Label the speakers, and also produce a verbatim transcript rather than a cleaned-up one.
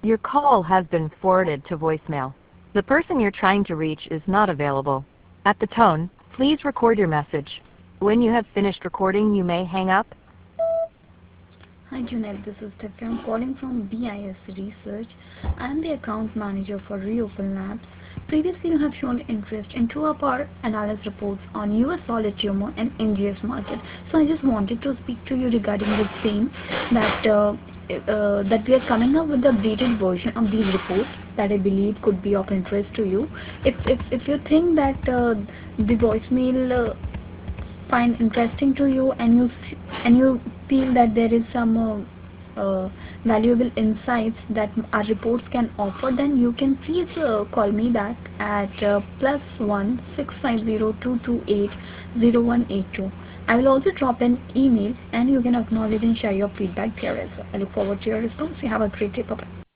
Speaker 1: Your call has been forwarded to voicemail. The person you're trying to reach is not available. At the tone, please record your message. When you have finished recording, you may hang up.
Speaker 2: Hi Junaid, this is Steffi. I'm calling from B I S Research. I am the account manager for Reopen Labs. Previously, you have shown interest in two of our analysis reports on U S solid tumor and N G S market. So I just wanted to speak to you regarding the same, that uh, uh, that we are coming up with the updated version of these reports that I believe could be of interest to you. If if, if you think that uh, the voicemail uh, find interesting to you, and you and you feel that there is some uh, uh, valuable insights that our reports can offer, then you can please uh, call me back at uh, plus one six five zero two two eight zero one eight two. I will also drop an email, and you can acknowledge and share your feedback there as well. I look forward to your response. You have a great day. Bye bye.